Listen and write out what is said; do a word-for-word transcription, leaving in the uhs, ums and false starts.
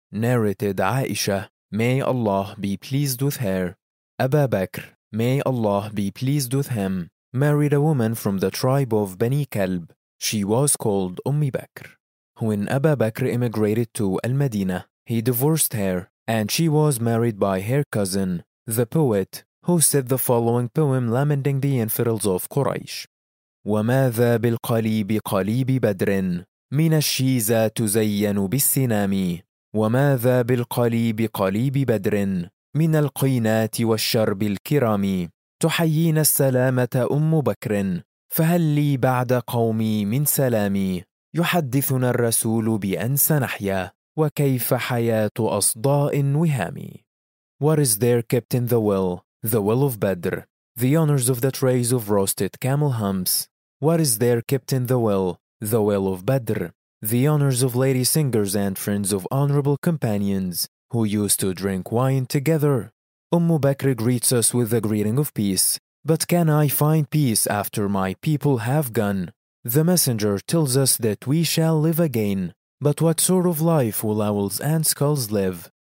Narrated Aisha, may Allah be pleased with her. Abu Bakr, may Allah be pleased with him, married a woman from the tribe of Bani Kalb. She was called Ummi Bakr. When Abu Bakr immigrated to Al-Madinah, he divorced her, and she was married by her cousin, the poet, who said the following poem lamenting the infidels of Quraysh. وماذا بالقليب قليب بدر من الشيزة تزين بالسنام وماذا بالقليب قليب بدر من القينات والشرب الكرام تحيينا السلامة أم بكر فهل لي بعد قومي من سلامي يحدثنا الرسول بأن سنحيا وكيف حياة أصداء وهام. What is there kept in the well, the well of Badr, the honors of the trays of roasted camel humps? What is there kept in the well, the well of Badr, the honors of lady singers and friends of honorable companions who used to drink wine together? Umm Bakr greets us with the greeting of peace. But can I find peace after my people have gone? The messenger tells us that we shall live again. But what sort of life will owls and skulls live?